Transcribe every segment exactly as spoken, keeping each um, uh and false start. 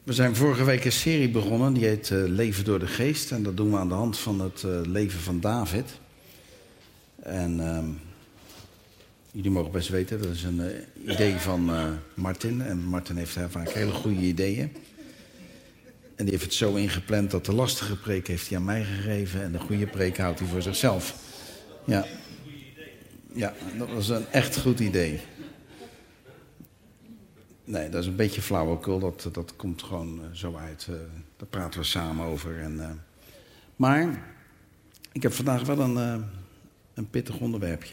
We zijn vorige week een serie begonnen, die heet uh, Leven door de Geest. En dat doen we aan de hand van het uh, leven van David. En uh, jullie mogen best weten, dat is een uh, idee van uh, Martin. En Martin heeft heel vaak hele goede ideeën. En die heeft het zo ingepland dat de lastige preek heeft hij aan mij gegeven. En de goede preek houdt hij voor zichzelf. Ja, ja, dat was een echt goed idee. Nee, dat is een beetje flauwekul. Dat, dat komt gewoon uh, zo uit. Uh, daar praten we samen over. En, uh, maar ik heb vandaag wel een, uh, een pittig onderwerpje.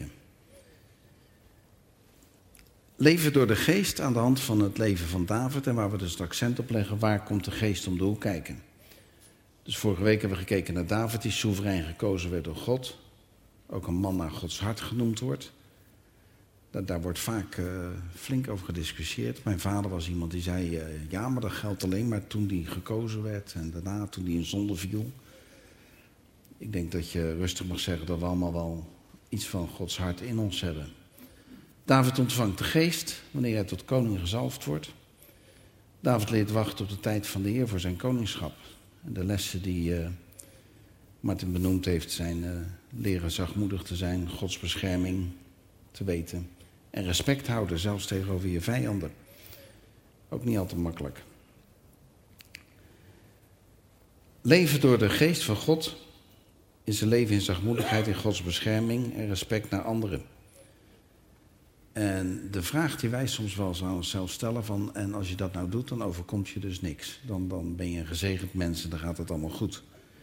Leven door de geest aan de hand van het leven van David. En waar we dus het accent op leggen, waar komt de geest om de hoek kijken. Dus vorige week hebben we gekeken naar David, die soeverein gekozen werd door God. Ook een man naar Gods hart genoemd wordt. Daar, daar wordt vaak uh, flink over gediscussieerd. Mijn vader was iemand die zei, uh, ja, maar dat geldt alleen maar toen hij gekozen werd. En daarna toen hij in zonde viel. Ik denk dat je rustig mag zeggen dat we allemaal wel iets van Gods hart in ons hebben. David ontvangt de geest wanneer hij tot koning gezalfd wordt. David leert wachten op de tijd van de Heer voor zijn koningschap. En de lessen die uh, Martin benoemd heeft zijn uh, leren zachtmoedig te zijn, Gods bescherming te weten. En respect houden, zelfs tegenover je vijanden. Ook niet altijd makkelijk. Leven door de geest van God is een leven in zachtmoedigheid, in Gods bescherming en respect naar anderen. En de vraag die wij soms wel eens aan onszelf stellen van, en als je dat nou doet, dan overkomt je dus niks. Dan, dan ben je een gezegend mens en dan gaat het allemaal goed.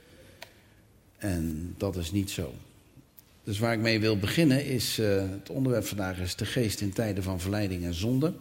En dat is niet zo. Dus waar ik mee wil beginnen is, uh, het onderwerp vandaag is de geest in tijden van verleiding en zonde.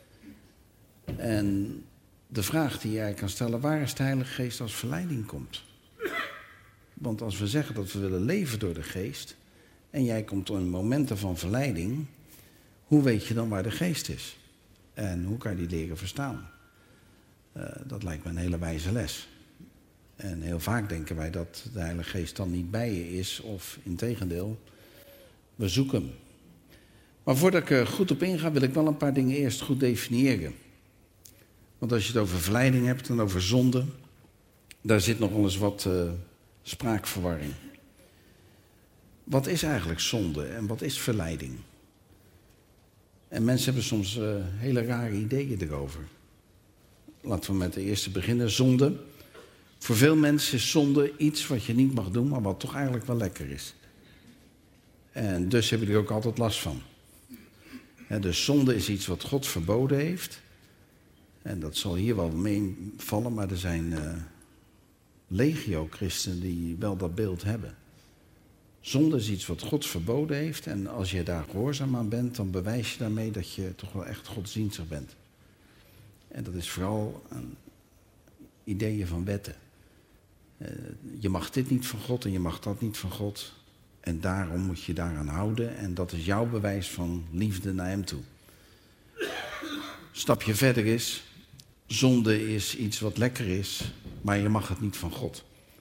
En de vraag die jij kan stellen, waar is de Heilige Geest als verleiding komt? Want als we zeggen dat we willen leven door de geest, en jij komt in momenten van verleiding, hoe weet je dan waar de geest is? En hoe kan je die leren verstaan? Uh, dat lijkt me een hele wijze les. En heel vaak denken wij dat de Heilige Geest dan niet bij je is, of integendeel, we zoeken hem. Maar voordat ik er goed op inga, wil ik wel een paar dingen eerst goed definiëren. Want als je het over verleiding hebt en over zonde, daar zit nog wel eens wat uh, spraakverwarring. Wat is eigenlijk zonde en wat is verleiding? En mensen hebben soms uh, hele rare ideeën erover. Laten we met de eerste beginnen, zonde. Voor veel mensen is zonde iets wat je niet mag doen, maar wat toch eigenlijk wel lekker is. En dus heb je er ook altijd last van. He, dus zonde is iets wat God verboden heeft. En dat zal hier wel meevallen, maar er zijn uh, legio christenen die wel dat beeld hebben. Zonde is iets wat God verboden heeft. En als je daar gehoorzaam aan bent, dan bewijs je daarmee dat je toch wel echt godsdienstig bent. En dat is vooral een ideeën van wetten. Uh, je mag dit niet van God en je mag dat niet van God. En daarom moet je daaraan houden. En dat is jouw bewijs van liefde naar hem toe. Stapje verder is, zonde is iets wat lekker is, maar je mag het niet van God.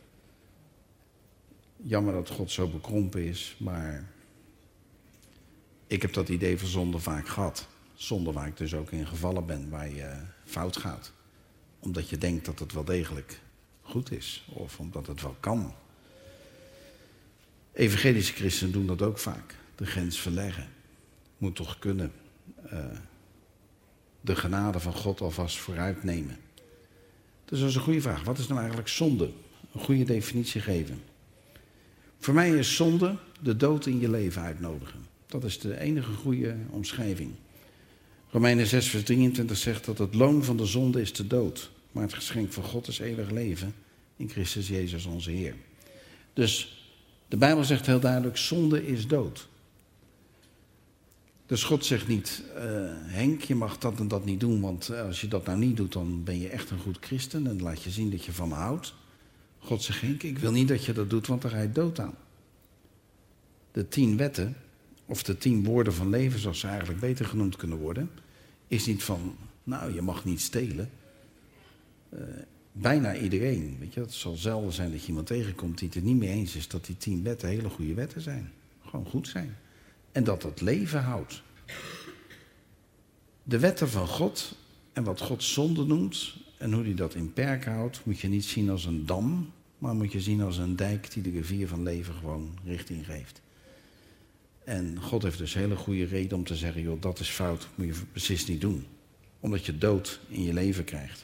Jammer dat God zo bekrompen is, maar ik heb dat idee van zonde vaak gehad. Zonde waar ik dus ook in gevallen ben, waar je fout gaat. Omdat je denkt dat het wel degelijk goed is. Of omdat het wel kan. Evangelische christenen doen dat ook vaak. De grens verleggen. Moet toch kunnen. Uh, de genade van God alvast vooruitnemen. Dus dat is een goede vraag. Wat is nou eigenlijk zonde? Een goede definitie geven. Voor mij is zonde de dood in je leven uitnodigen. Dat is de enige goede omschrijving. Romeinen zes vers drieëntwintig zegt dat het loon van de zonde is de dood. Maar het geschenk van God is eeuwig leven in Christus Jezus onze Heer. Dus de Bijbel zegt heel duidelijk, zonde is dood. Dus God zegt niet, uh, Henk, je mag dat en dat niet doen, want als je dat nou niet doet, dan ben je echt een goed christen en dan laat je zien dat je van me houdt. God zegt, Henk, ik wil niet dat je dat doet, want dan ga je dood aan. De tien wetten, of de tien woorden van leven, zoals ze eigenlijk beter genoemd kunnen worden, is niet van, nou, je mag niet stelen. Uh, bijna iedereen, weet je, het zal zelden zijn dat je iemand tegenkomt die het er niet mee eens is dat die tien wetten hele goede wetten zijn. Gewoon goed zijn. En dat het leven houdt. De wetten van God en wat God zonde noemt, En hoe hij dat in perk houdt, moet je niet zien als een dam, maar moet je zien als een dijk die de rivier van leven gewoon richting geeft. En God heeft dus hele goede reden om te zeggen, joh, dat is fout, moet je precies niet doen. Omdat je dood in je leven krijgt.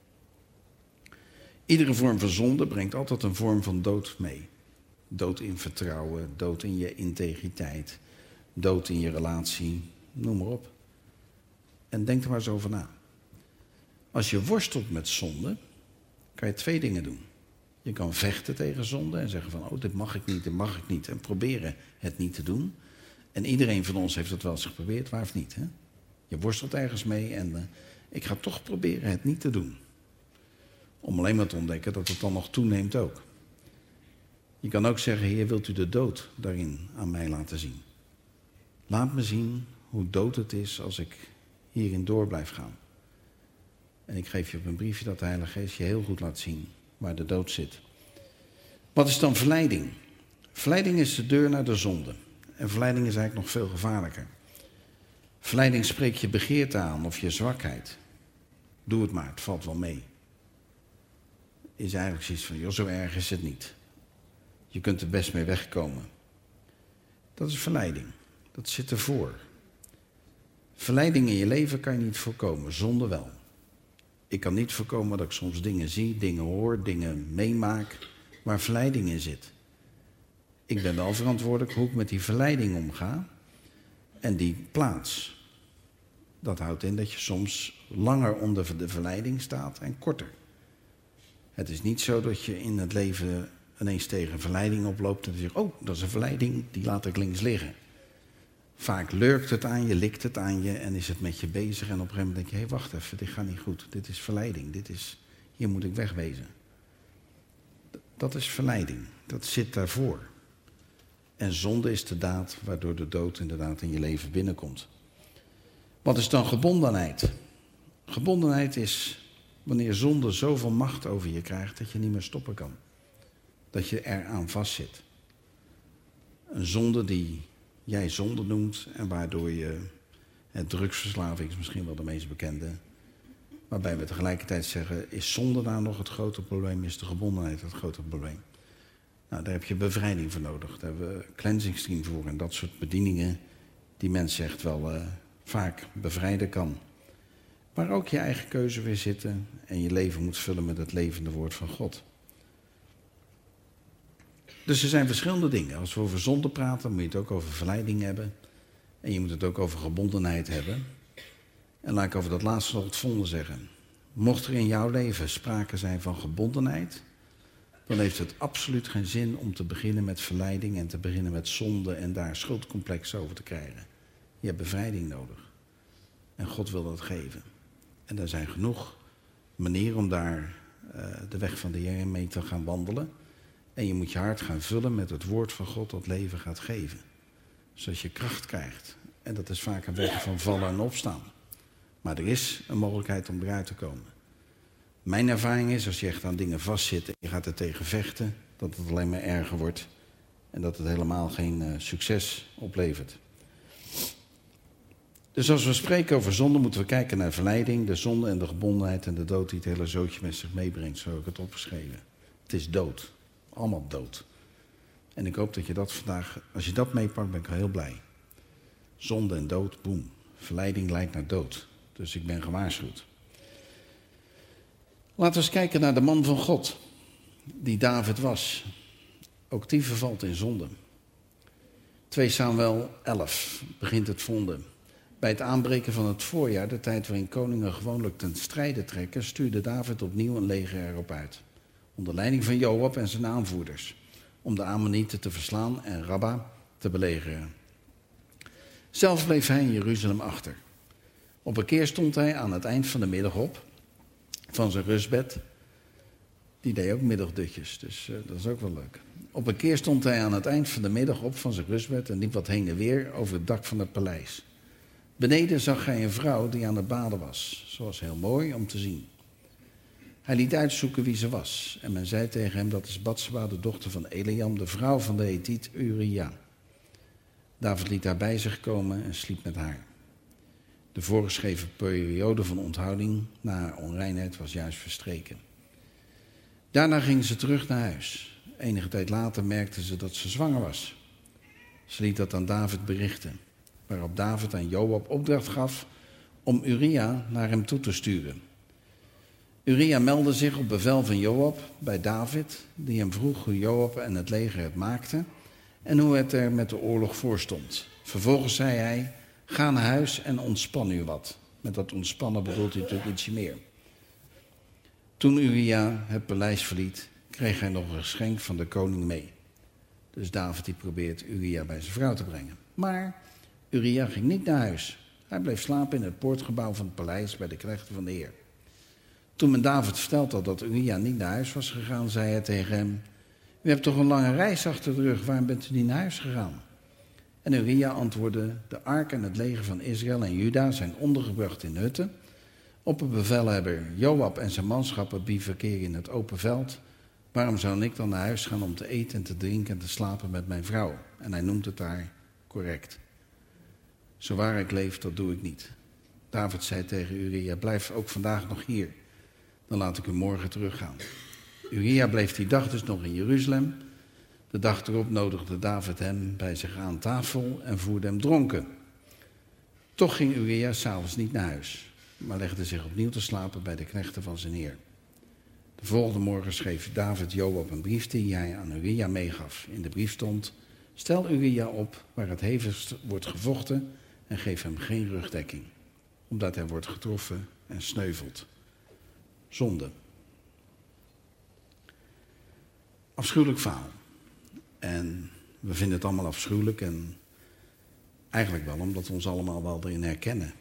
Iedere vorm van zonde brengt altijd een vorm van dood mee. Dood in vertrouwen, dood in je integriteit, dood in je relatie, noem maar op. En denk er maar eens over na. Als je worstelt met zonde, kan je twee dingen doen. Je kan vechten tegen zonde en zeggen van, oh, dit mag ik niet, dit mag ik niet. En proberen het niet te doen. En iedereen van ons heeft dat wel eens geprobeerd, waar of niet. Hè? Je worstelt ergens mee en uh, ik ga toch proberen het niet te doen. Om alleen maar te ontdekken dat het dan nog toeneemt ook. Je kan ook zeggen, Heer, wilt u de dood daarin aan mij laten zien? Laat me zien hoe dood het is als ik hierin door blijf gaan. En ik geef je op een briefje dat de Heilige Geest je heel goed laat zien waar de dood zit. Wat is dan verleiding? Verleiding is de deur naar de zonde. En verleiding is eigenlijk nog veel gevaarlijker. Verleiding spreekt je begeerte aan of je zwakheid. Doe het maar, het valt wel mee. Is eigenlijk zoiets van, joh, zo erg is het niet. Je kunt er best mee wegkomen. Dat is verleiding. Dat zit ervoor. Verleiding in je leven kan je niet voorkomen, zonde wel. Ik kan niet voorkomen dat ik soms dingen zie, dingen hoor, dingen meemaak waar verleiding in zit. Ik ben wel verantwoordelijk hoe ik met die verleiding omga en die plaats. Dat houdt in dat je soms langer onder de verleiding staat en korter. Het is niet zo dat je in het leven ineens tegen verleiding oploopt en zegt, oh, dat is een verleiding, die laat ik links liggen. Vaak lurkt het aan je, likt het aan je en is het met je bezig. En op een gegeven moment denk je, hé, hey, wacht even, dit gaat niet goed. Dit is verleiding, dit is, hier moet ik wegwezen. Dat is verleiding, dat zit daarvoor. En zonde is de daad waardoor de dood inderdaad in je leven binnenkomt. Wat is dan gebondenheid? Gebondenheid is wanneer zonde zoveel macht over je krijgt dat je niet meer stoppen kan. Dat je eraan vastzit. Een zonde die jij zonde noemt en waardoor je, het drugsverslaving is misschien wel de meest bekende, waarbij we tegelijkertijd zeggen, is zonde nou nog het grote probleem, is de gebondenheid het grote probleem? Nou, daar heb je bevrijding voor nodig, daar hebben we cleansingsteam voor en dat soort bedieningen die mens zegt wel uh, vaak bevrijden kan. Waar ook je eigen keuze weer zitten en je leven moet vullen met het levende woord van God. Dus er zijn verschillende dingen. Als we over zonde praten, moet je het ook over verleiding hebben. En je moet het ook over gebondenheid hebben. En laat ik over dat laatste nog het volgende zeggen. Mocht er in jouw leven sprake zijn van gebondenheid, dan heeft het absoluut geen zin om te beginnen met verleiding en te beginnen met zonde en daar schuldcomplex over te krijgen. Je hebt bevrijding nodig. En God wil dat geven. En er zijn genoeg manieren om daar uh, de weg van de Heer mee te gaan wandelen. En je moet je hart gaan vullen met het woord van God dat leven gaat geven. Zodat je kracht krijgt. En dat is vaak een weg van vallen en opstaan. Maar er is een mogelijkheid om eruit te komen. Mijn ervaring is, als je echt aan dingen vastzit en je gaat er tegen vechten, dat het alleen maar erger wordt. En dat het helemaal geen uh, succes oplevert. Dus als we spreken over zonde, moeten we kijken naar verleiding, de zonde en de gebondenheid en de dood die het hele zootje met zich meebrengt. Zo heb ik het opgeschreven. Het is dood. Allemaal dood. En ik hoop dat je dat vandaag, als je dat meepakt, ben ik heel blij. Zonde en dood, boem. Verleiding leidt naar dood. Dus ik ben gewaarschuwd. Laten we eens kijken naar de man van God, die David was. Ook die vervalt in zonde. twee Samuel elf begint het volgende. Bij het aanbreken van het voorjaar, de tijd waarin koningen gewoonlijk ten strijde trekken, stuurde David opnieuw een leger erop uit. Onder leiding van Joab en zijn aanvoerders. Om de Ammonieten te verslaan en Rabba te belegeren. Zelf bleef hij in Jeruzalem achter. Op een keer stond hij aan het eind van de middag op. Van zijn rustbed. Die deed ook middagdutjes, dus uh, dat is ook wel leuk. Op een keer stond hij aan het eind van de middag op van zijn rustbed en liep wat heen en weer over het dak van het paleis. Beneden zag hij een vrouw die aan het baden was. Ze was heel mooi om te zien. Hij liet uitzoeken wie ze was. En men zei tegen hem, dat is Batseba, de dochter van Eliam, de vrouw van de Hethiet Uria. David liet haar bij zich komen en sliep met haar. De voorgeschreven periode van onthouding na haar onreinheid was juist verstreken. Daarna ging ze terug naar huis. Enige tijd later merkte ze dat ze zwanger was. Ze liet dat aan David berichten, waarop David aan Joab opdracht gaf om Uria naar hem toe te sturen. Uria meldde zich op bevel van Joab bij David, die hem vroeg hoe Joab en het leger het maakten en hoe het er met de oorlog voor stond. Vervolgens zei hij: ga naar huis en ontspan u wat. Met dat ontspannen bedoelt hij natuurlijk ietsje meer. Toen Uria het paleis verliet, kreeg hij nog een geschenk van de koning mee. Dus David die probeert Uria bij zijn vrouw te brengen. Maar Uria ging niet naar huis. Hij bleef slapen in het poortgebouw van het paleis bij de knechten van de Heer. Toen men David verteld had dat Uria niet naar huis was gegaan, zei hij tegen hem: u hebt toch een lange reis achter de rug, waarom bent u niet naar huis gegaan? En Uria antwoordde: de ark en het leger van Israël en Juda zijn ondergebracht in hutten. Opperbevelhebber Joab en zijn manschappen bivakeren in het open veld. Waarom zou ik dan naar huis gaan om te eten en te drinken en te slapen met mijn vrouw? En hij noemt het daar correct. Zo waar ik leef, dat doe ik niet. David zei tegen Uria: blijf ook vandaag nog hier. Dan laat ik u morgen teruggaan. Uria bleef die dag dus nog in Jeruzalem. De dag erop nodigde David hem bij zich aan tafel en voerde hem dronken. Toch ging Uria 's avonds niet naar huis, maar legde zich opnieuw te slapen bij de knechten van zijn heer. De volgende morgen schreef David Joab een brief die hij aan Uria meegaf. In de brief stond: stel Uria op waar het hevigst wordt gevochten en geef hem geen rugdekking, omdat hij wordt getroffen en sneuvelt. Zonde. Afschuwelijk verhaal. En we vinden het allemaal afschuwelijk en eigenlijk wel omdat we ons allemaal wel erin herkennen.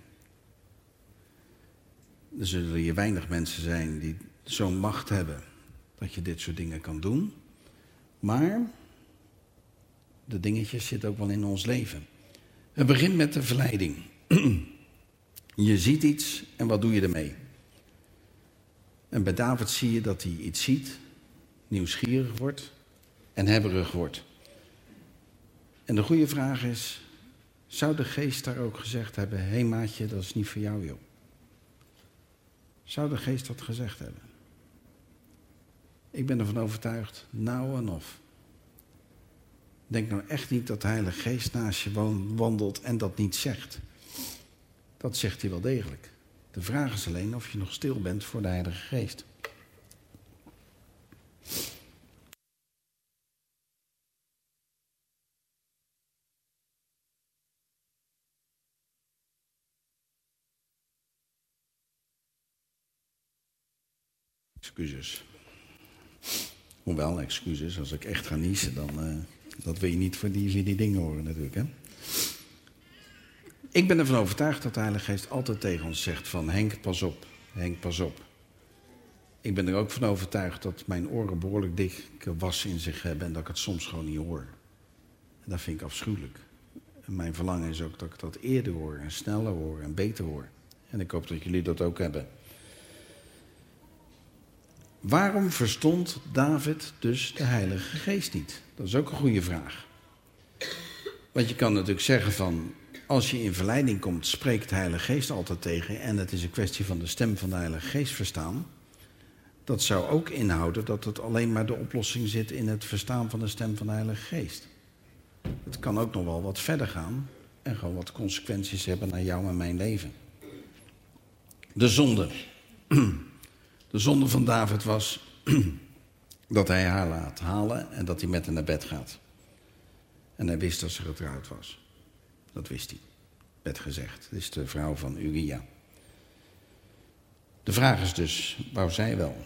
Er zullen hier weinig mensen zijn die zo'n macht hebben dat je dit soort dingen kan doen. Maar de dingetjes zitten ook wel in ons leven. Het begint met de verleiding. Je ziet iets en wat doe je ermee? En bij David zie je dat hij iets ziet, nieuwsgierig wordt en hebberig wordt. En de goede vraag is: zou de geest daar ook gezegd hebben: hé maatje, dat is niet voor jou, joh? Zou de geest dat gezegd hebben? Ik ben ervan overtuigd, nou en of. Denk nou echt niet dat de Heilige Geest naast je wandelt en dat niet zegt. Dat zegt hij wel degelijk. De vraag is alleen of je nog stil bent voor de Heilige Geest. Excuses. Hoewel, excuses, als ik echt ga niezen, dan uh, dat wil je niet voor die, voor die dingen horen natuurlijk, hè. Ik ben ervan overtuigd dat de Heilige Geest altijd tegen ons zegt van: Henk, pas op. Henk, pas op. Ik ben er ook van overtuigd dat mijn oren behoorlijk dikke was in zich hebben en dat ik het soms gewoon niet hoor. En dat vind ik afschuwelijk. En mijn verlangen is ook dat ik dat eerder hoor en sneller hoor en beter hoor. En ik hoop dat jullie dat ook hebben. Waarom verstond David dus de Heilige Geest niet? Dat is ook een goede vraag. Want je kan natuurlijk zeggen van: als je in verleiding komt, spreekt de Heilige Geest altijd tegen en het is een kwestie van de stem van de Heilige Geest verstaan. Dat zou ook inhouden dat het alleen maar de oplossing zit in het verstaan van de stem van de Heilige Geest. Het kan ook nog wel wat verder gaan en gewoon wat consequenties hebben naar jou en mijn leven. De zonde. De zonde van David was dat hij haar laat halen en dat hij met haar naar bed gaat. En hij wist dat ze getrouwd was. Dat wist hij. Werd gezegd. Dit is de vrouw van Uria. De vraag is dus, wou zij wel?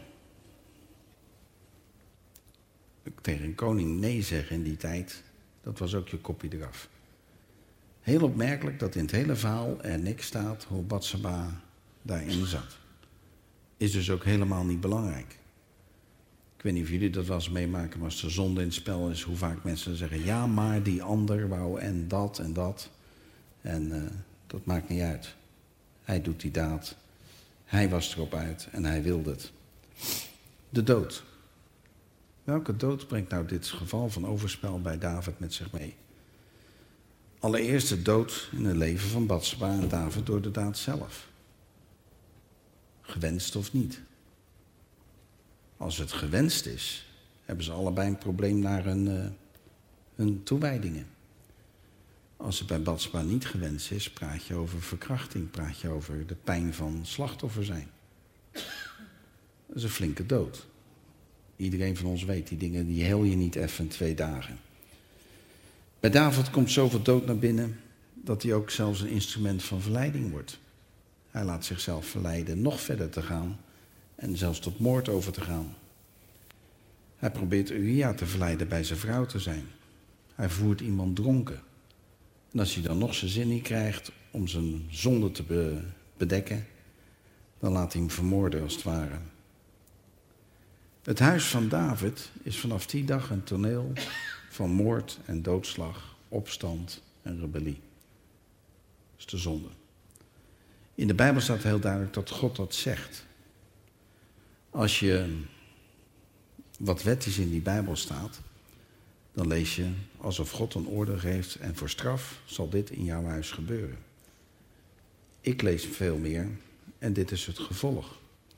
Tegen een koning nee zeggen in die tijd, dat was ook je kopje eraf. Heel opmerkelijk dat in het hele verhaal er niks staat hoe Batseba daarin zat. Is dus ook helemaal niet belangrijk. Ik weet niet of jullie dat wel eens meemaken, maar als de zonde in het spel is, hoe vaak mensen zeggen: ja, maar die ander wou en dat en dat. En uh, dat maakt niet uit. Hij doet die daad. Hij was erop uit en hij wilde het. De dood. Welke dood brengt nou dit geval van overspel bij David met zich mee? Allereerst de dood in het leven van Batsheba en David door de daad zelf. Gewenst of niet. Als het gewenst is, hebben ze allebei een probleem naar hun, uh, hun toewijdingen. Als het bij Batsheba niet gewenst is, praat je over verkrachting, praat je over de pijn van slachtoffer zijn. Dat is een flinke dood. Iedereen van ons weet, die dingen die heel je niet even in twee dagen. Bij David komt zoveel dood naar binnen, dat hij ook zelfs een instrument van verleiding wordt. Hij laat zichzelf verleiden nog verder te gaan en zelfs tot moord over te gaan. Hij probeert Uria te verleiden bij zijn vrouw te zijn. Hij voert iemand dronken. En als hij dan nog zijn zin niet krijgt om zijn zonde te be- bedekken, dan laat hij hem vermoorden als het ware. Het huis van David is vanaf die dag een toneel van moord en doodslag, opstand en rebellie. Dat is de zonde. In de Bijbel staat heel duidelijk dat God dat zegt. Als je wat wettisch in die Bijbel staat, dan lees je alsof God een oordeel geeft en voor straf zal dit in jouw huis gebeuren. Ik lees veel meer en dit is het gevolg.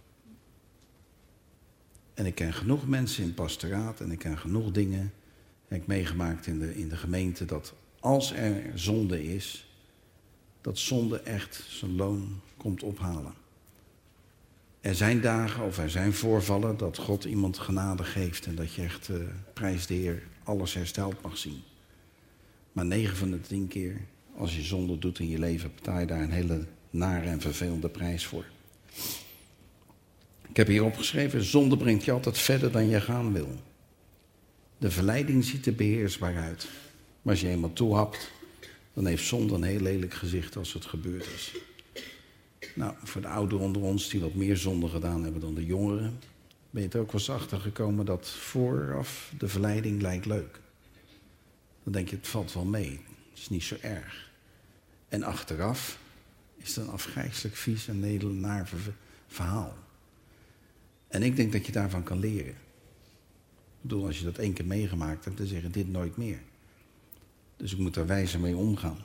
En ik ken genoeg mensen in pastoraat en ik ken genoeg dingen, heb ik meegemaakt in de, in de gemeente, dat als er zonde is, dat zonde echt zijn loon komt ophalen. Er zijn dagen of er zijn voorvallen dat God iemand genade geeft en dat je echt, uh, prijs de Heer, alles hersteld mag zien. Maar negen van de tien keer, als je zonde doet in je leven, betaal je daar een hele nare en vervelende prijs voor. Ik heb hier opgeschreven, zonde brengt je altijd verder dan je gaan wil. De verleiding ziet er beheersbaar uit. Maar als je eenmaal toehapt, dan heeft zonde een heel lelijk gezicht als het gebeurd is. Nou, voor de ouderen onder ons die wat meer zonde gedaan hebben dan de jongeren, ben je er ook wel eens achter gekomen dat vooraf de verleiding lijkt leuk. Dan denk je, het valt wel mee, het is niet zo erg. En achteraf is het een afgrijselijk vies en naar verhaal. En ik denk dat je daarvan kan leren. Ik bedoel, als je dat één keer meegemaakt hebt, dan zeg je dit nooit meer. Dus ik moet daar wijzer mee omgaan.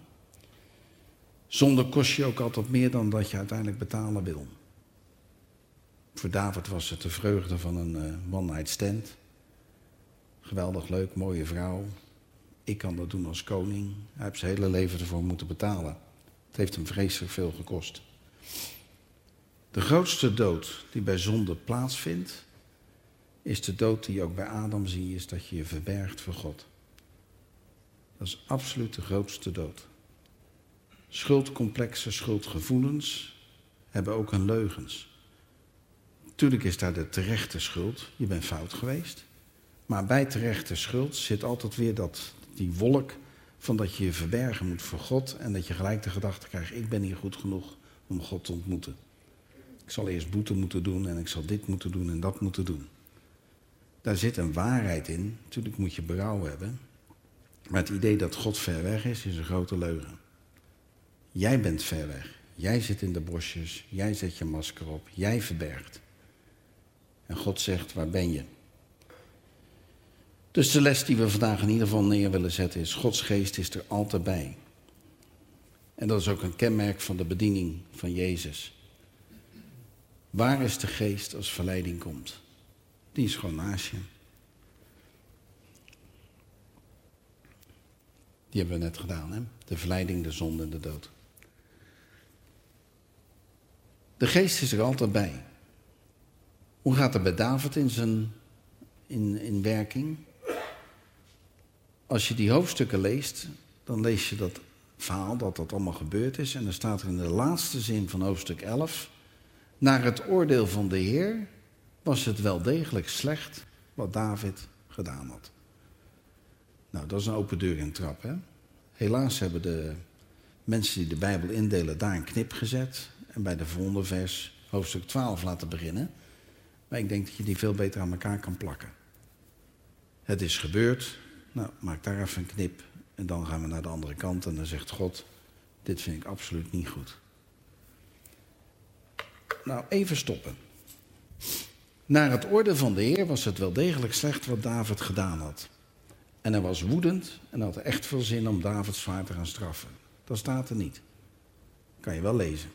Zonde kost je ook altijd meer dan dat je uiteindelijk betalen wil. Voor David was het de vreugde van een uh, one-night stand. Geweldig leuk, mooie vrouw. Ik kan dat doen als koning. Hij heeft zijn hele leven ervoor moeten betalen. Het heeft hem vreselijk veel gekost. De grootste dood die bij zonde plaatsvindt, is de dood die je ook bij Adam zie, is dat je je verbergt voor God. Dat is absoluut de grootste dood. Schuldcomplexen, schuldgevoelens hebben ook hun leugens. Tuurlijk is daar de terechte schuld, je bent fout geweest. Maar bij terechte schuld zit altijd weer dat, die wolk van dat je je verbergen moet voor God en dat je gelijk de gedachte krijgt, ik ben hier goed genoeg om God te ontmoeten. Ik zal eerst boete moeten doen en ik zal dit moeten doen en dat moeten doen. Daar zit een waarheid in. Natuurlijk moet je berouw hebben. Maar het idee dat God ver weg is, is een grote leugen. Jij bent ver weg. Jij zit in de bosjes. Jij zet je masker op. Jij verbergt. En God zegt, waar ben je? Dus de les die we vandaag in ieder geval neer willen zetten is, Gods geest is er altijd bij. En dat is ook een kenmerk van de bediening van Jezus. Waar is de geest als verleiding komt? Die is gewoon naast je. Die hebben we net gedaan, hè? De verleiding, de zonde en de dood. De geest is er altijd bij. Hoe gaat het bij David in zijn in, in werking? Als je die hoofdstukken leest, dan lees je dat verhaal dat dat allemaal gebeurd is. En dan staat er in de laatste zin van hoofdstuk elf... Naar het oordeel van de Heer was het wel degelijk slecht wat David gedaan had. Nou, dat is een open deur in trap, hè? Helaas hebben de mensen die de Bijbel indelen daar een knip gezet en bij de volgende vers, hoofdstuk twaalf, laten beginnen. Maar ik denk dat je die veel beter aan elkaar kan plakken. Het is gebeurd, nou, maak daar even een knip en dan gaan we naar de andere kant en dan zegt God, dit vind ik absoluut niet goed. Nou, even stoppen. Naar het oordeel van de Heer was het wel degelijk slecht wat David gedaan had. En hij was woedend en had echt veel zin om David zwaar te gaan straffen. Dat staat er niet. Kan je wel lezen.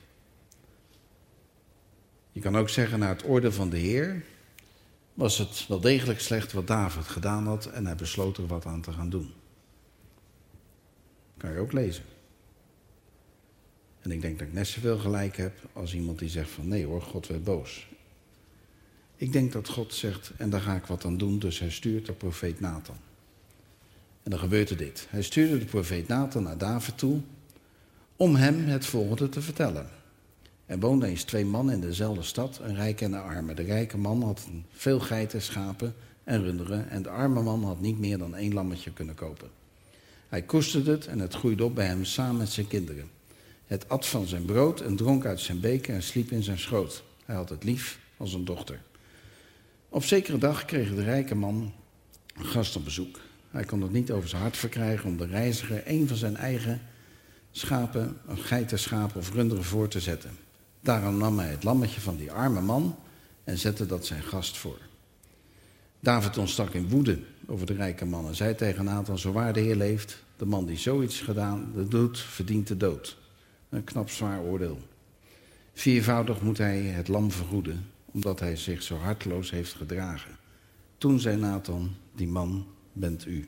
Je kan ook zeggen, naar het oordeel van de Heer was het wel degelijk slecht wat David gedaan had en hij besloot er wat aan te gaan doen. Kan je ook lezen. En ik denk dat ik net zoveel gelijk heb als iemand die zegt van nee hoor, God werd boos. Ik denk dat God zegt, en daar ga ik wat aan doen, dus hij stuurt de profeet Nathan. En dan gebeurde dit. Hij stuurde de profeet Nathan naar David toe om hem het volgende te vertellen. Er woonden eens twee mannen in dezelfde stad, een rijke en een arme. De rijke man had veel geiten, schapen en runderen en de arme man had niet meer dan één lammetje kunnen kopen. Hij koesterde het en het groeide op bij hem samen met zijn kinderen. Het at van zijn brood en dronk uit zijn beker en sliep in zijn schoot. Hij had het lief als een dochter. Op zekere dag kreeg de rijke man een gast op bezoek. Hij kon het niet over zijn hart verkrijgen om de reiziger een van zijn eigen schapen, een geiten, schapen of runderen voor te zetten. Daarom nam hij het lammetje van die arme man en zette dat zijn gast voor. David ontstak in woede over de rijke man en zei tegen Nathan, zo waar de Heer leeft, de man die zoiets gedaan doet, verdient de dood. Een knap zwaar oordeel. Viervoudig moet hij het lam vergoeden, omdat hij zich zo harteloos heeft gedragen. Toen zei Nathan, die man bent u.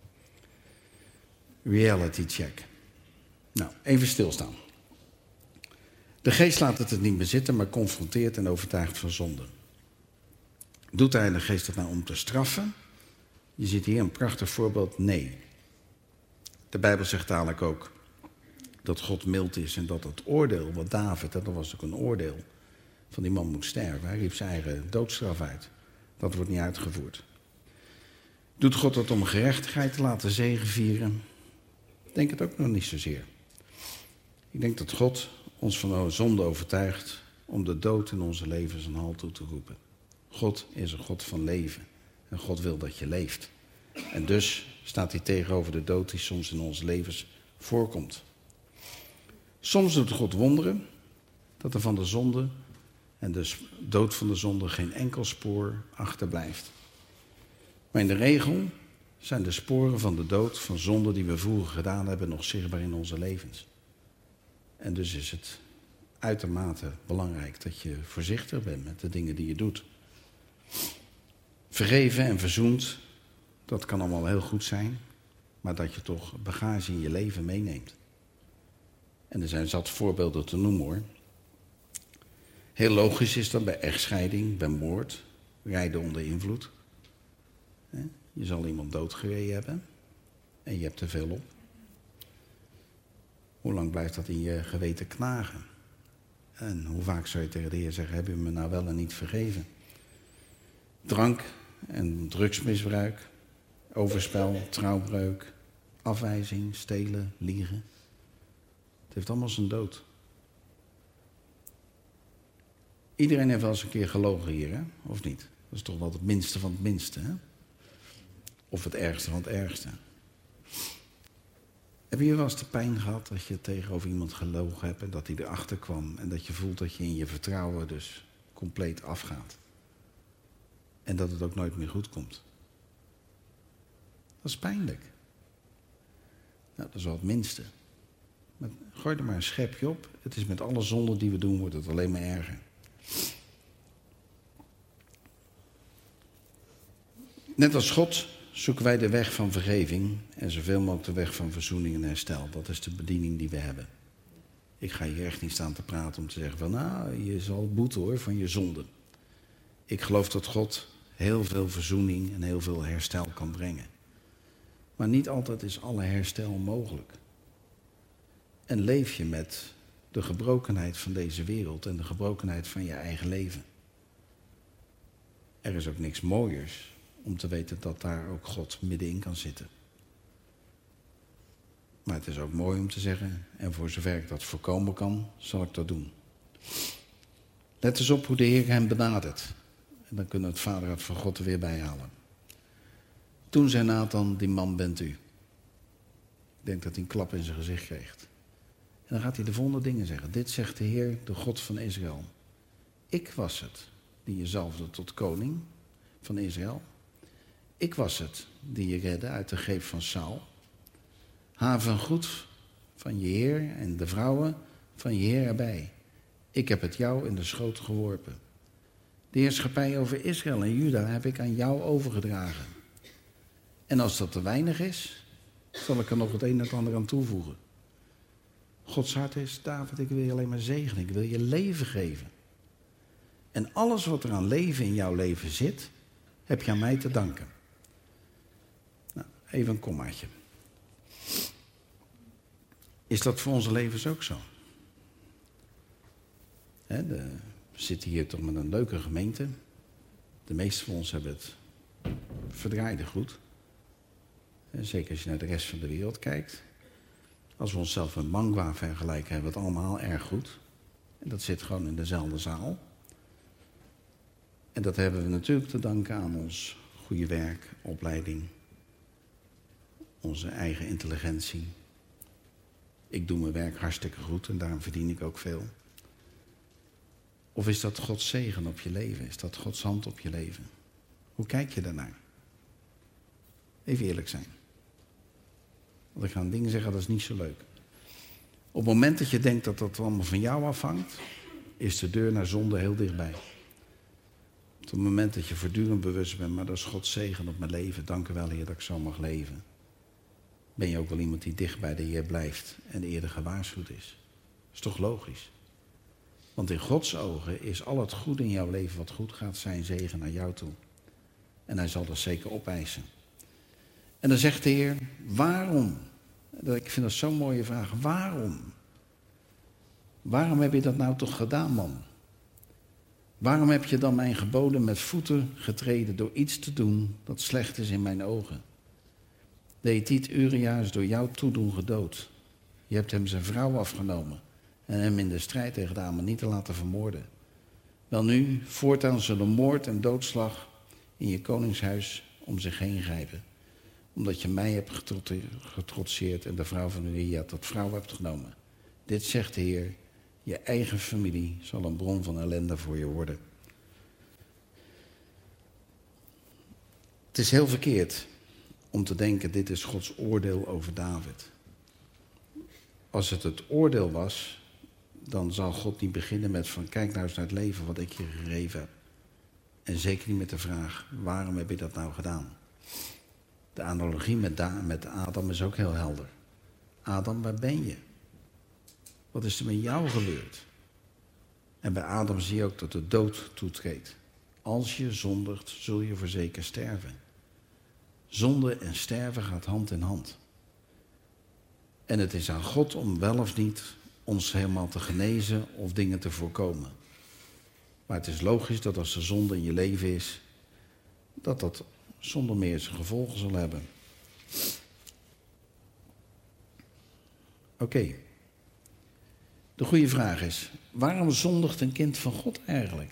Reality check. Nou, even stilstaan. De geest laat het er niet meer zitten, maar confronteert en overtuigt van zonde. Doet hij de geest het nou om te straffen? Je ziet hier een prachtig voorbeeld, nee. De Bijbel zegt dadelijk ook dat God mild is en dat het oordeel wat David, dat was ook een oordeel, van die man moet sterven. Hij riep zijn eigen doodstraf uit. Dat wordt niet uitgevoerd. Doet God het om gerechtigheid te laten zegevieren? Ik denk het ook nog niet zozeer. Ik denk dat God ons van de zonde overtuigt om de dood in onze levens een halt toe te roepen. God is een God van leven. En God wil dat je leeft. En dus staat hij tegenover de dood die soms in onze levens voorkomt. Soms doet God wonderen dat er van de zonde en de dood van de zonde geen enkel spoor achterblijft. Maar in de regel zijn de sporen van de dood van zonde die we vroeger gedaan hebben nog zichtbaar in onze levens. En dus is het uitermate belangrijk dat je voorzichtig bent met de dingen die je doet. Vergeven en verzoend, dat kan allemaal heel goed zijn, maar dat je toch bagage in je leven meeneemt. En er zijn zat voorbeelden te noemen hoor. Heel logisch is dat bij echtscheiding, bij moord, rijden onder invloed. Je zal iemand doodgereden hebben en je hebt te veel op. Hoe lang blijft dat in je geweten knagen? En hoe vaak zou je tegen de Heer zeggen, heb je me nou wel en niet vergeven? Drank en drugsmisbruik, overspel, trouwbreuk, afwijzing, stelen, liegen. Het heeft allemaal zijn dood. Iedereen heeft wel eens een keer gelogen hier, hè? Of niet? Dat is toch wel het minste van het minste, hè? Of het ergste van het ergste. Heb je wel eens de pijn gehad dat je tegenover iemand gelogen hebt en dat hij erachter kwam en dat je voelt dat je in je vertrouwen dus compleet afgaat? En dat het ook nooit meer goed komt. Dat is pijnlijk. Nou, dat is wel het minste. Maar gooi er maar een schepje op. Het is met alle zonden die we doen, wordt het alleen maar erger. Net als God zoeken wij de weg van vergeving en zoveel mogelijk de weg van verzoening en herstel. Dat is de bediening die we hebben. Ik ga hier echt niet staan te praten om te zeggen van nou, je zal boeten hoor van je zonden. Ik geloof dat God heel veel verzoening en heel veel herstel kan brengen. Maar niet altijd is alle herstel mogelijk. En leef je met de gebrokenheid van deze wereld en de gebrokenheid van je eigen leven. Er is ook niks mooiers om te weten dat daar ook God middenin kan zitten. Maar het is ook mooi om te zeggen, en voor zover ik dat voorkomen kan, zal ik dat doen. Let eens op hoe de Heer hem benadert. En dan kunnen we het vaderhart van God er weer bij halen. Toen zei Nathan, die man bent u. Ik denk dat hij een klap in zijn gezicht kreeg. En dan gaat hij de volgende dingen zeggen. Dit zegt de Heer, de God van Israël. Ik was het die je zalfde tot koning van Israël. Ik was het die je redde uit de greep van Saul. Haven goed van je Heer en de vrouwen van je Heer erbij. Ik heb het jou in de schoot geworpen. De heerschappij over Israël en Juda heb ik aan jou overgedragen. En als dat te weinig is, zal ik er nog het een en het ander aan toevoegen. Gods hart is, David, ik wil je alleen maar zegenen. Ik wil je leven geven. En alles wat er aan leven in jouw leven zit, heb je aan mij te danken. Nou, even een kommaatje. Is dat voor onze levens ook zo? He, de, we zitten hier toch met een leuke gemeente. De meesten van ons hebben het verdraaide goed. En zeker als je naar de rest van de wereld kijkt. Als we onszelf met Mangwa vergelijken, hebben we het allemaal erg goed. En dat zit gewoon in dezelfde zaal. En dat hebben we natuurlijk te danken aan ons goede werk, opleiding, onze eigen intelligentie. Ik doe mijn werk hartstikke goed en daarom verdien ik ook veel. Of is dat Gods zegen op je leven? Is dat Gods hand op je leven? Hoe kijk je daarnaar? Even eerlijk zijn. Want ik ga een ding zeggen, dat is niet zo leuk. Op het moment dat je denkt dat dat allemaal van jou afhangt, is de deur naar zonde heel dichtbij. Op het moment dat je voortdurend bewust bent, maar dat is Gods zegen op mijn leven. Dank u wel, Heer, dat ik zo mag leven. Ben je ook wel iemand die dicht bij de Heer blijft en eerder gewaarschuwd is. Dat is toch logisch? Want in Gods ogen is al het goede in jouw leven wat goed gaat, zijn zegen naar jou toe. En hij zal dat zeker opeisen. En dan zegt de Heer, waarom? Ik vind dat zo'n mooie vraag. Waarom? Waarom heb je dat nou toch gedaan, man? Waarom heb je dan mijn geboden met voeten getreden door iets te doen dat slecht is in mijn ogen? De Hethiet Uria is door jouw toedoen gedood. Je hebt hem zijn vrouw afgenomen en hem in de strijd tegen de Ammonieten laten vermoorden. Welnu, voortaan zullen moord en doodslag in je koningshuis om zich heen grijpen. Omdat je mij hebt getrotseerd en de vrouw van Uria tot vrouw hebt genomen. Dit zegt de Heer, je eigen familie zal een bron van ellende voor je worden. Het is heel verkeerd om te denken, dit is Gods oordeel over David. Als het het oordeel was, dan zal God niet beginnen met van kijk nou eens naar het leven wat ik je gegeven heb. En zeker niet met de vraag, waarom heb je dat nou gedaan? De analogie met, da- met Adam is ook heel helder. Adam, waar ben je? Wat is er met jou gebeurd? En bij Adam zie je ook dat de dood toetreedt. Als je zondigt, zul je voorzeker sterven. Zonde en sterven gaat hand in hand. En het is aan God om wel of niet ons helemaal te genezen of dingen te voorkomen. Maar het is logisch dat als er zonde in je leven is, dat dat zonder meer zijn gevolgen zal hebben. Oké. Okay. De goede vraag is, waarom zondigt een kind van God eigenlijk?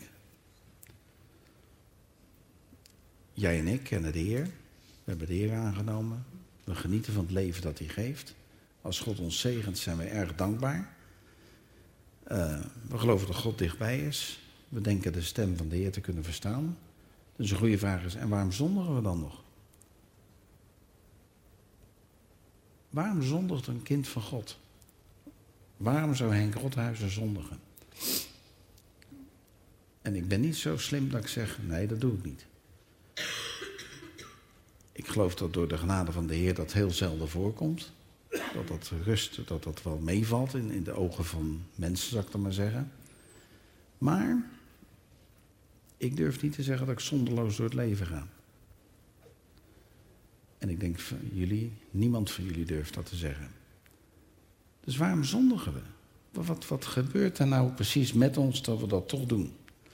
Jij en ik kennen de Heer. We hebben de Heer aangenomen. We genieten van het leven dat hij geeft. Als God ons zegent zijn we erg dankbaar. Uh, we geloven dat God dichtbij is. We denken de stem van de Heer te kunnen verstaan. Dus een goede vraag is, en waarom zondigen we dan nog? Waarom zondigt een kind van God? Waarom zou Henk Rothuizen zondigen? En ik ben niet zo slim dat ik zeg, nee, dat doe ik niet. Ik geloof dat door de genade van de Heer dat heel zelden voorkomt. Dat dat rust, dat dat wel meevalt in, in de ogen van mensen, zou ik dan maar zeggen. Maar ik durf niet te zeggen dat ik zonderloos door het leven ga. En ik denk van jullie, niemand van jullie durft dat te zeggen. Dus waarom zondigen we? Wat, wat, wat gebeurt er nou precies met ons dat we dat toch doen?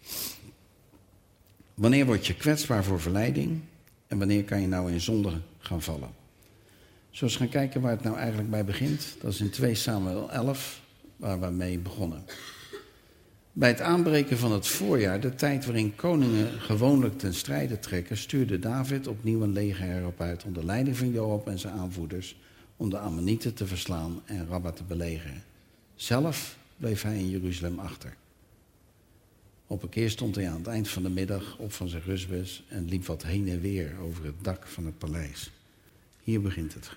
Wanneer word je kwetsbaar voor verleiding? En wanneer kan je nou in zonde gaan vallen? Zullen we gaan kijken waar het nou eigenlijk bij begint? Dat is in twee Samuel elf, waar we mee begonnen. Bij het aanbreken van het voorjaar, de tijd waarin koningen gewoonlijk ten strijde trekken, stuurde David opnieuw een leger erop uit onder leiding van Joab en zijn aanvoerders om de Ammonieten te verslaan en Rabba te belegeren. Zelf bleef hij in Jeruzalem achter. Op een keer stond hij aan het eind van de middag op van zijn rustbus en liep wat heen en weer over het dak van het paleis. Hier begint het.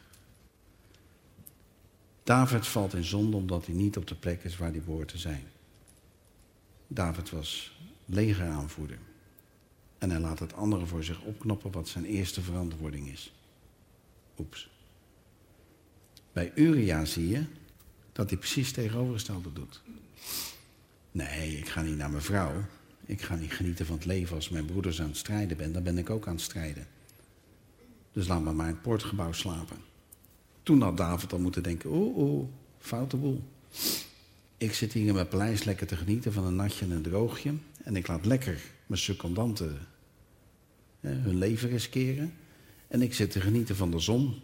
David valt in zonde omdat hij niet op de plek is waar hij behoort te zijn. David was legeraanvoerder. En hij laat het anderen voor zich opknoppen wat zijn eerste verantwoording is. Oeps. Bij Uria zie je dat hij precies het tegenovergestelde doet. Nee, ik ga niet naar mijn vrouw. Ik ga niet genieten van het leven als mijn broeders aan het strijden ben. Dan ben ik ook aan het strijden. Dus laat me maar in het poortgebouw slapen. Toen had David al moeten denken, oeh, oeh, foute boel. Ik zit hier in mijn paleis lekker te genieten van een natje en een droogje. En ik laat lekker mijn secondanten eh, hun leven riskeren. En ik zit te genieten van de zon.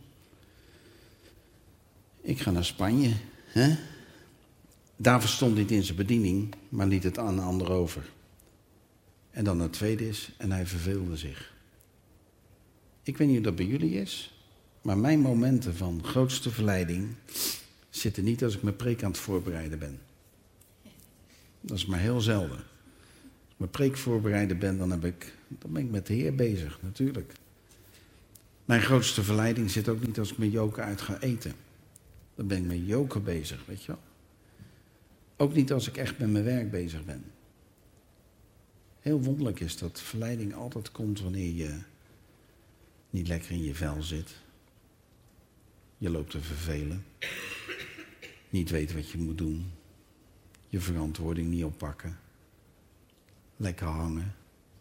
Ik ga naar Spanje. Hè? David stond niet in zijn bediening, maar liet het aan een ander over. En dan het tweede is, en hij verveelde zich. Ik weet niet hoe dat bij jullie is, maar mijn momenten van grootste verleiding zitten niet als ik mijn preek aan het voorbereiden ben. Dat is maar heel zelden. Als ik mijn preek voorbereiden ben, dan, heb ik, dan ben ik met de Heer bezig, natuurlijk. Mijn grootste verleiding zit ook niet als ik met Joke uit ga eten. Dan ben ik met Joke bezig, weet je wel. Ook niet als ik echt met mijn werk bezig ben. Heel wonderlijk is dat verleiding altijd komt wanneer je niet lekker in je vel zit. Je loopt te vervelen. Niet weet wat je moet doen. Je verantwoording niet oppakken. Lekker hangen.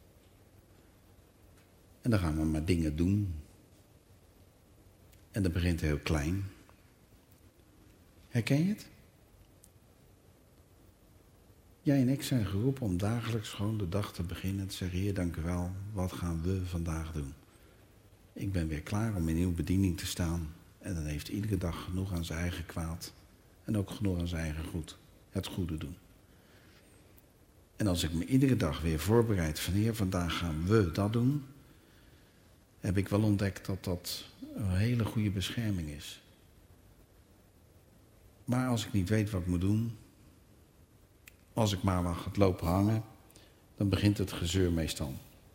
En dan gaan we maar dingen doen. En dat begint heel klein. Herken je het? Jij en ik zijn geroepen om dagelijks gewoon de dag te beginnen. Te zeggen, Heer, dank u wel. Wat gaan we vandaag doen? Ik ben weer klaar om in uw bediening te staan. En dan heeft iedere dag genoeg aan zijn eigen kwaad. En ook genoeg aan zijn eigen goed. Het goede doen. En als ik me iedere dag weer voorbereid van Heer, vandaag gaan we dat doen. Heb ik wel ontdekt dat dat een hele goede bescherming is. Maar als ik niet weet wat ik moet doen, als ik maar mag lopen hangen, dan begint het gezeur meestal.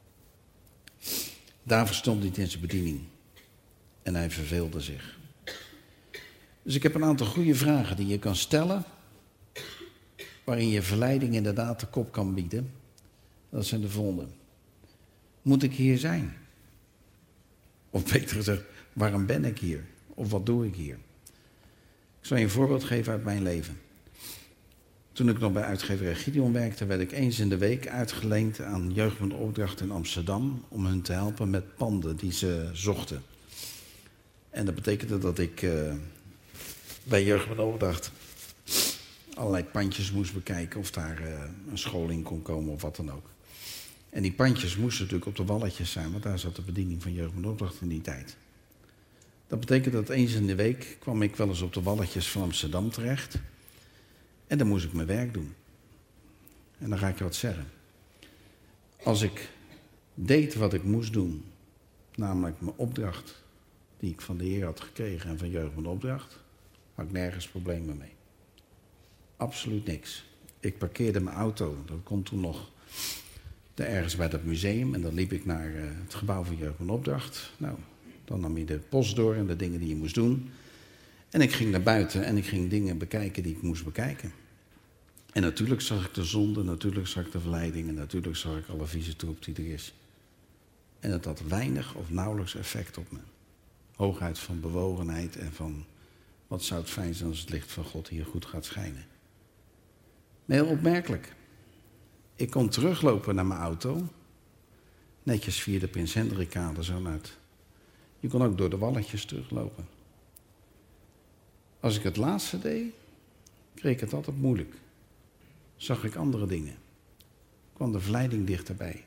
David stond niet in zijn bediening en hij verveelde zich. Dus ik heb een aantal goede vragen die je kan stellen, waarin je verleiding inderdaad de kop kan bieden. Dat zijn de volgende. Moet ik hier zijn? Of beter gezegd, waarom ben ik hier? Of wat doe ik hier? Ik zal je een voorbeeld geven uit mijn leven. Toen ik nog bij uitgeverij Gideon werkte, werd ik eens in de week uitgeleend aan Jeugd met Opdracht in Amsterdam om hun te helpen met panden die ze zochten. En dat betekende dat ik uh, bij Jeugd met Opdracht allerlei pandjes moest bekijken of daar uh, een school in kon komen of wat dan ook. En die pandjes moesten natuurlijk op de walletjes zijn, want daar zat de bediening van Jeugd met Opdracht in die tijd. Dat betekent dat eens in de week kwam ik wel eens op de walletjes van Amsterdam terecht. En dan moest ik mijn werk doen. En dan ga ik je wat zeggen. Als ik deed wat ik moest doen, namelijk mijn opdracht die ik van de Heer had gekregen en van Jeugd met Opdracht, had ik nergens problemen mee. Absoluut niks. Ik parkeerde mijn auto, dat kon toen nog daar ergens bij dat museum. En dan liep ik naar uh, het gebouw van Jeugd met Opdracht. Nou, dan nam je de post door en de dingen die je moest doen. En ik ging naar buiten en ik ging dingen bekijken die ik moest bekijken. En natuurlijk zag ik de zonde, natuurlijk zag ik de verleiding en natuurlijk zag ik alle vieze troep die er is. En het had weinig of nauwelijks effect op me. Hoogheid van bewogenheid en van wat zou het fijn zijn als het licht van God hier goed gaat schijnen. Maar heel opmerkelijk. Ik kon teruglopen naar mijn auto, netjes via de Prins Hendrikkade zo naar het. Je kon ook door de walletjes teruglopen. Als ik het laatste deed, kreeg ik het altijd moeilijk. Zag ik andere dingen. Kwam de verleiding dichterbij.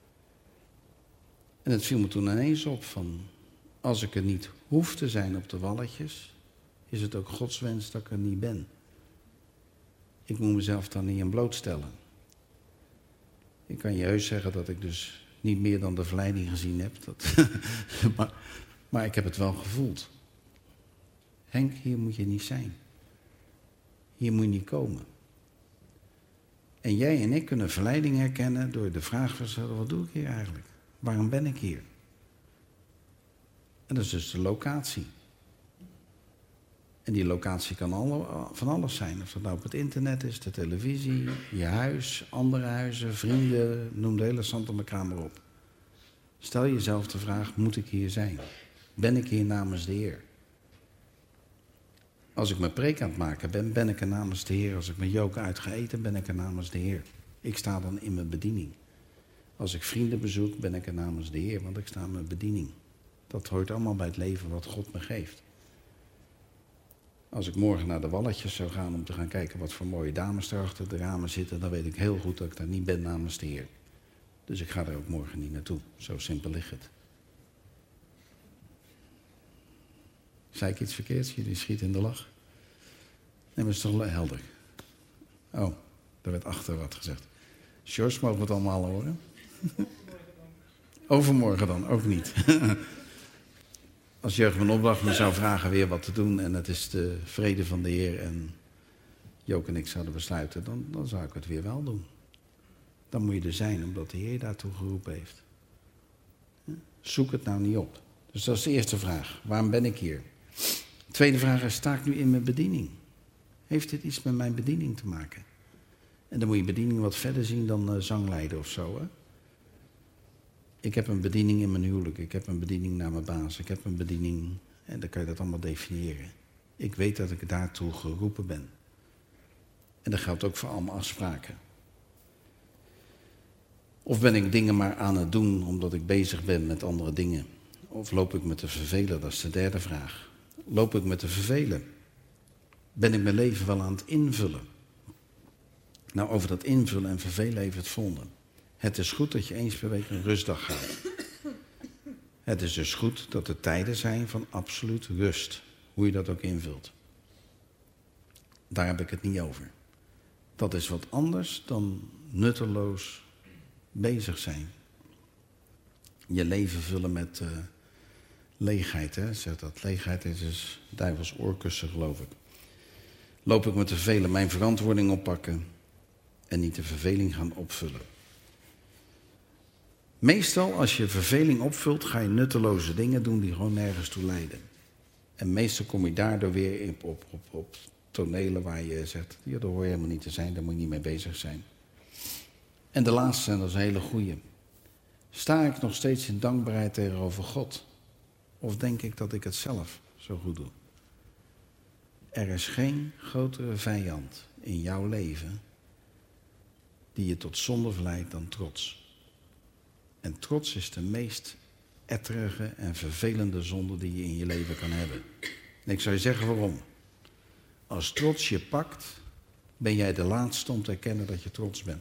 En het viel me toen ineens op van, als ik er niet hoef te zijn op de walletjes, is het ook Gods wens dat ik er niet ben. Ik moet mezelf dan niet aan blootstellen. Ik kan je heus zeggen dat ik dus niet meer dan de verleiding gezien heb. Dat maar, maar ik heb het wel gevoeld. Henk, hier moet je niet zijn. Hier moet je niet komen. En jij en ik kunnen verleiding herkennen door de vraag te stellen, wat doe ik hier eigenlijk? Waarom ben ik hier? En dat is dus de locatie. En die locatie kan alle, van alles zijn. Of dat nou op het internet is, de televisie, je huis, andere huizen, vrienden, noem de hele stand om elkaar maar op. Stel jezelf de vraag, moet ik hier zijn? Ben ik hier namens de Heer? Als ik mijn preek aan het maken ben, ben ik er namens de Heer. Als ik mijn joken uit ga eten, ben ik er namens de Heer. Ik sta dan in mijn bediening. Als ik vrienden bezoek, ben ik er namens de Heer, want ik sta in mijn bediening. Dat hoort allemaal bij het leven wat God me geeft. Als ik morgen naar de Walletjes zou gaan om te gaan kijken wat voor mooie dames er achter de ramen zitten, dan weet ik heel goed dat ik daar niet ben namens de Heer. Dus ik ga er ook morgen niet naartoe. Zo simpel ligt het. Zei ik iets verkeerds? Jullie schieten in de lach? Nee, maar het is toch helder. Oh, er werd achter wat gezegd. George, mogen we het allemaal horen? Overmorgen dan, ook niet. Als Jurgen van Opdracht me zou vragen weer wat te doen en het is de vrede van de Heer en Jook en ik zouden besluiten, dan, dan zou ik het weer wel doen. Dan moet je er zijn, omdat de Heer daartoe geroepen heeft. Zoek het nou niet op. Dus dat is de eerste vraag. Waarom ben ik hier? De tweede vraag is, sta ik nu in mijn bediening? Heeft dit iets met mijn bediening te maken? En dan moet je bediening wat verder zien dan uh, zangleider of zo, hè? Ik heb een bediening in mijn huwelijk. Ik heb een bediening naar mijn baas. Ik heb een bediening, en dan kan je dat allemaal definiëren. Ik weet dat ik daartoe geroepen ben. En dat geldt ook voor allemaal afspraken. Of ben ik dingen maar aan het doen omdat ik bezig ben met andere dingen? Of loop ik me te vervelen? Dat is de derde vraag. Loop ik me te vervelen? Ben ik mijn leven wel aan het invullen? Nou, over dat invullen en vervelen even het volgende. Het is goed dat je eens per week een rustdag gaat. Het is dus goed dat er tijden zijn van absoluut rust. Hoe je dat ook invult. Daar heb ik het niet over. Dat is wat anders dan nutteloos bezig zijn. Je leven vullen met uh, leegheid, hè? Zegt dat. Leegheid is dus duivels oorkussen, geloof ik. Loop ik me te vervelen, mijn verantwoording oppakken en niet de verveling gaan opvullen. Meestal als je verveling opvult, ga je nutteloze dingen doen die gewoon nergens toe leiden. En meestal kom je daardoor weer op, op, op, op tonelen waar je zegt, ja, daar hoor je helemaal niet te zijn, daar moet je niet mee bezig zijn. En de laatste, en dat is een hele goeie. Sta ik nog steeds in dankbaarheid tegenover God? Of denk ik dat ik het zelf zo goed doe? Er is geen grotere vijand in jouw leven die je tot zonde verleidt dan trots. En trots is de meest etterige en vervelende zonde die je in je leven kan hebben. En ik zou je zeggen waarom. Als trots je pakt, ben jij de laatste om te erkennen dat je trots bent.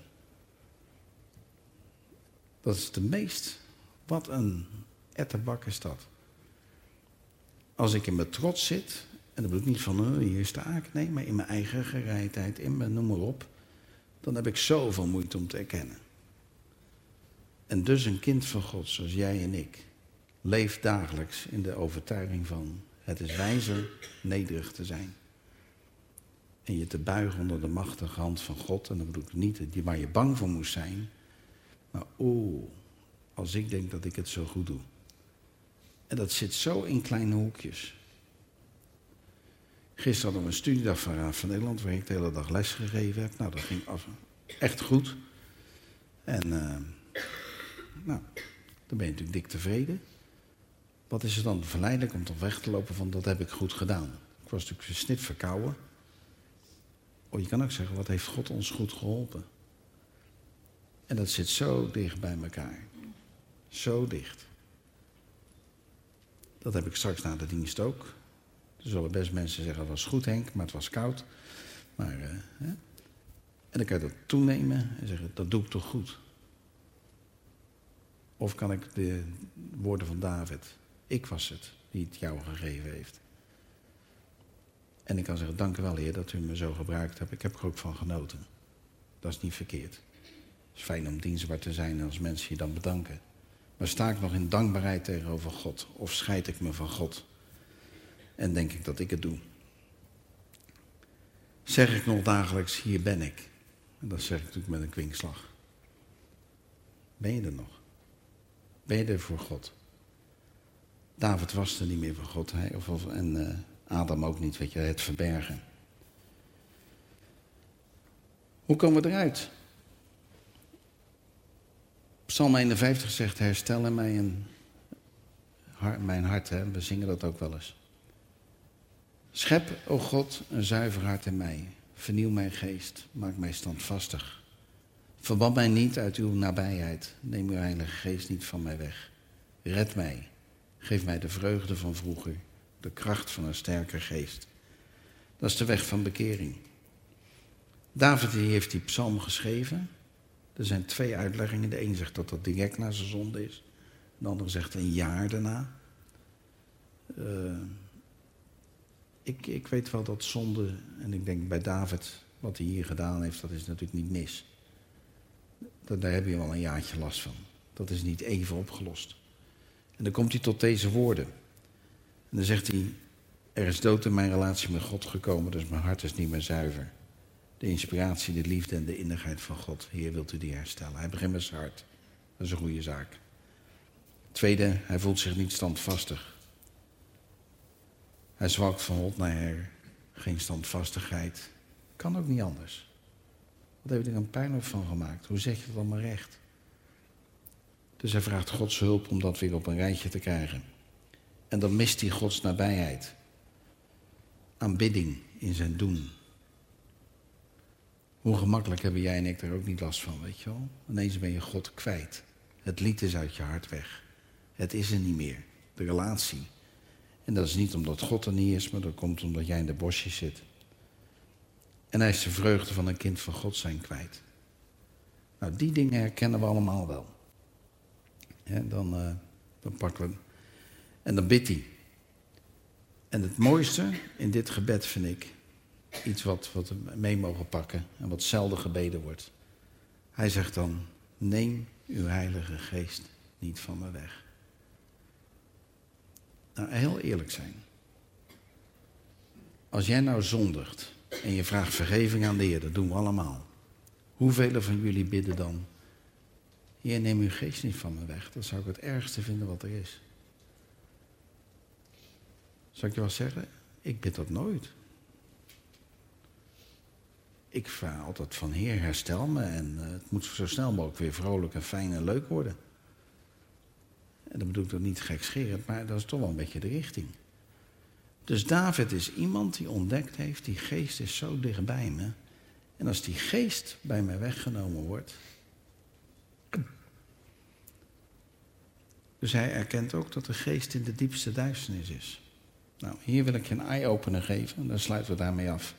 Dat is de meest, wat een etterbak is dat. Als ik in mijn trots zit, en dat bedoel ik niet van, oh, hier is de aak, nee, maar in mijn eigen gereidheid, in mijn noem maar op, dan heb ik zoveel moeite om te erkennen. En dus een kind van God, zoals jij en ik, leeft dagelijks in de overtuiging van, het is wijzer nederig te zijn. En je te buigen onder de machtige hand van God, en dat bedoel ik niet waar je bang voor moest zijn, maar oeh, als ik denk dat ik het zo goed doe. En dat zit zo in kleine hoekjes. Gisteren hadden we een studiedag van Raad van Nederland, waar ik de hele dag les gegeven heb. Nou, dat ging af, echt goed. En uh, nou, dan ben je natuurlijk dik tevreden. Wat is er dan verleidelijk om toch weg te lopen van, dat heb ik goed gedaan. Ik was natuurlijk versnit verkouden. Oh, je kan ook zeggen, wat heeft God ons goed geholpen? En dat zit zo dicht bij elkaar. Zo dicht. Dat heb ik straks na de dienst ook. Er zullen best mensen zeggen, het was goed Henk, maar het was koud. Maar, uh, hè? En dan kan je dat toenemen en zeggen, dat doe ik toch goed. Of kan ik de woorden van David, ik was het die het jou gegeven heeft. En ik kan zeggen, dank u wel Heer dat u me zo gebruikt hebt. Ik heb er ook van genoten. Dat is niet verkeerd. Het is fijn om dienstbaar te zijn en als mensen je dan bedanken. Maar sta ik nog in dankbaarheid tegenover God? Of scheid ik me van God? En denk ik dat ik het doe? Zeg ik nog dagelijks, hier ben ik. En dat zeg ik natuurlijk met een kwinkslag. Ben je er nog? Ben je er voor God? David was er niet meer voor God. Hij, of, of, en uh, Adam ook niet, weet je, het verbergen. Hoe komen we eruit? Psalm eenenvijftig zegt, herstel in mij een, mijn hart. Hè? We zingen dat ook wel eens. Schep, o God, een zuiver hart in mij. Vernieuw mijn geest, maak mij standvastig. Verban mij niet uit uw nabijheid. Neem uw heilige geest niet van mij weg. Red mij. Geef mij de vreugde van vroeger. De kracht van een sterke geest. Dat is de weg van bekering. David die heeft die psalm geschreven. Er zijn twee uitleggingen. De een zegt dat dat direct na zijn zonde is. De andere zegt een jaar daarna. Uh, ik, ik weet wel dat zonde, en ik denk bij David, wat hij hier gedaan heeft, dat is natuurlijk niet mis. Dat, daar heb je wel een jaartje last van. Dat is niet even opgelost. En dan komt hij tot deze woorden. En dan zegt hij, er is dood in mijn relatie met God gekomen, dus mijn hart is niet meer zuiver. De inspiratie, de liefde en de innigheid van God, Heer, wilt u die herstellen? Hij begint met zijn hart. Dat is een goede zaak. Tweede, hij voelt zich niet standvastig. Hij zwakt van hot naar her. Geen standvastigheid. Kan ook niet anders. Wat heeft hij er een puinhoop van gemaakt? Hoe zeg je dat allemaal recht? Dus hij vraagt Gods hulp om dat weer op een rijtje te krijgen. En dan mist hij Gods nabijheid. Aanbidding in zijn doen. Hoe gemakkelijk hebben jij en ik er ook niet last van, weet je wel? Ineens ben je God kwijt. Het lied is uit je hart weg. Het is er niet meer. De relatie. En dat is niet omdat God er niet is, maar dat komt omdat jij in de bosjes zit. En hij is de vreugde van een kind van God zijn kwijt. Nou, die dingen herkennen we allemaal wel. He, dan, uh, dan pakken we... En dan bidt hij. En het mooiste in dit gebed vind ik... iets wat, wat we mee mogen pakken en wat zelden gebeden wordt. Hij zegt dan, neem uw heilige geest niet van me weg. Nou, heel eerlijk zijn. Als jij nou zondigt en je vraagt vergeving aan de Heer, dat doen we allemaal. Hoeveel van jullie bidden dan, Heer, neem uw geest niet van me weg. Dat zou ik het ergste vinden wat er is. Zal ik je wel zeggen? Ik bid dat nooit. Ik vraag altijd van, Heer, herstel me en uh, het moet zo snel mogelijk weer vrolijk en fijn en leuk worden. En dan bedoel ik dat niet gekscherend, maar dat is toch wel een beetje de richting. Dus David is iemand die ontdekt heeft, die geest is zo dichtbij me. En als die geest bij mij weggenomen wordt... Dus hij erkent ook dat de geest in de diepste duisternis is. Nou, hier wil ik je een eye-opener geven en dan sluiten we daarmee af.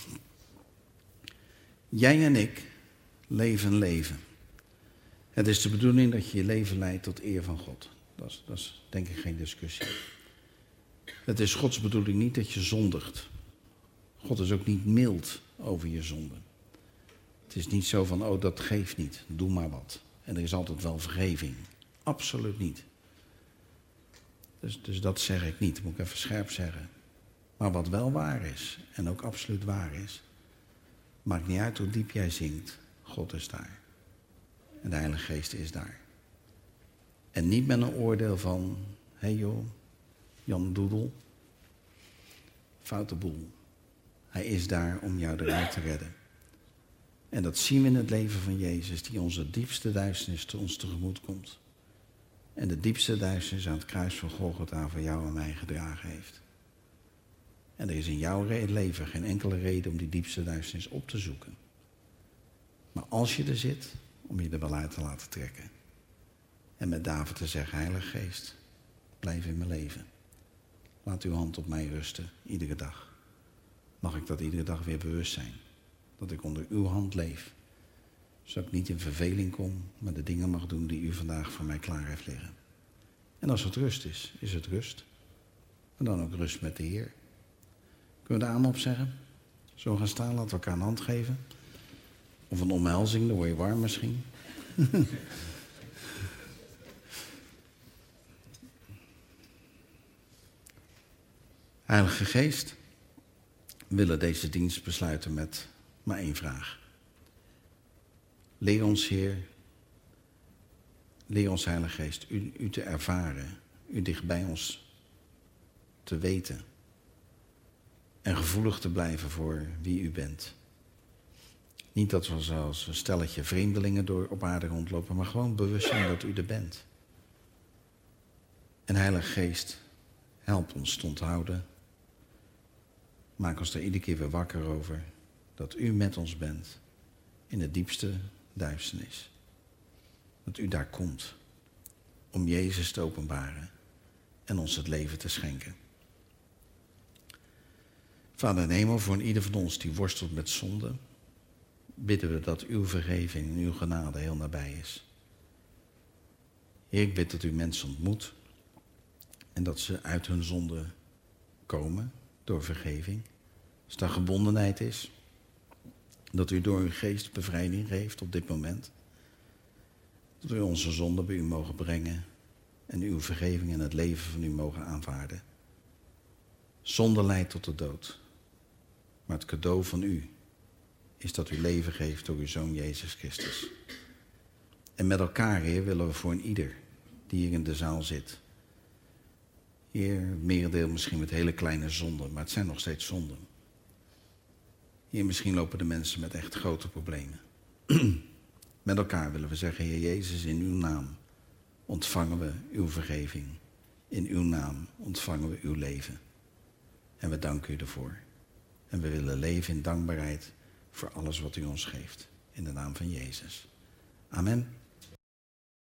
Jij en ik leven leven. Het is de bedoeling dat je je leven leidt tot eer van God. Dat is, dat is denk ik geen discussie. Het is Gods bedoeling niet dat je zondigt. God is ook niet mild over je zonden. Het is niet zo van, oh dat geeft niet, doe maar wat. En er is altijd wel vergeving. Absoluut niet. Dus, dus dat zeg ik niet, dat moet ik even scherp zeggen. Maar wat wel waar is, en ook absoluut waar is... maakt niet uit hoe diep jij zingt, God is daar. En de Heilige Geest is daar. En niet met een oordeel van, hé hey joh, Jan Doedel, foute boel. Hij is daar om jou eruit te redden. En dat zien we in het leven van Jezus, die onze diepste duisternis te ons tegemoet komt. En de diepste duisternis aan het kruis van Golgotha voor jou en mij gedragen heeft. En er is in jouw leven geen enkele reden om die diepste duisternis op te zoeken. Maar als je er zit, om je er wel uit te laten trekken. En met David te zeggen, Heilige Geest, blijf in mijn leven. Laat uw hand op mij rusten, iedere dag. Mag ik dat iedere dag weer bewust zijn. Dat ik onder uw hand leef. Zodat ik niet in verveling kom, maar de dingen mag doen die u vandaag voor mij klaar heeft liggen. En als het rust is, is het rust. En dan ook rust met de Heer. Kunnen we de amen op zeggen? Zo gaan staan, laten we elkaar een hand geven. Of een omhelzing, dan word je warm misschien. Heilige Geest, we willen deze dienst besluiten met maar één vraag. Leer ons, Heer, leer ons, Heilige Geest, u, u te ervaren, u dicht bij ons te weten en gevoelig te blijven voor wie u bent. Niet dat we zoals een stelletje vreemdelingen door op aarde rondlopen, maar gewoon bewust zijn dat u er bent. En Heilige Geest, help ons te onthouden. Maak ons er iedere keer weer wakker over dat u met ons bent in de diepste duisternis. Dat u daar komt om Jezus te openbaren en ons het leven te schenken. Vader in de hemel, voor ieder van ons die worstelt met zonde, bidden we dat uw vergeving en uw genade heel nabij is. Heer, ik bid dat u mensen ontmoet en dat ze uit hun zonde komen door vergeving. Als daar gebondenheid is, dat u door uw geest bevrijding geeft op dit moment. Dat we onze zonde bij u mogen brengen en uw vergeving en het leven van u mogen aanvaarden. Zonde leidt tot de dood, maar het cadeau van u is dat u leven geeft door uw Zoon Jezus Christus. En met elkaar, Heer, willen we voor een ieder die hier in de zaal zit. Heer, het merendeel misschien met hele kleine zonden, maar het zijn nog steeds zonden. Heer, misschien lopen de mensen met echt grote problemen. Met elkaar willen we zeggen, Heer Jezus, in uw naam ontvangen we uw vergeving. In uw naam ontvangen we uw leven. En we danken u ervoor. En we willen leven in dankbaarheid voor alles wat u ons geeft. In de naam van Jezus. Amen.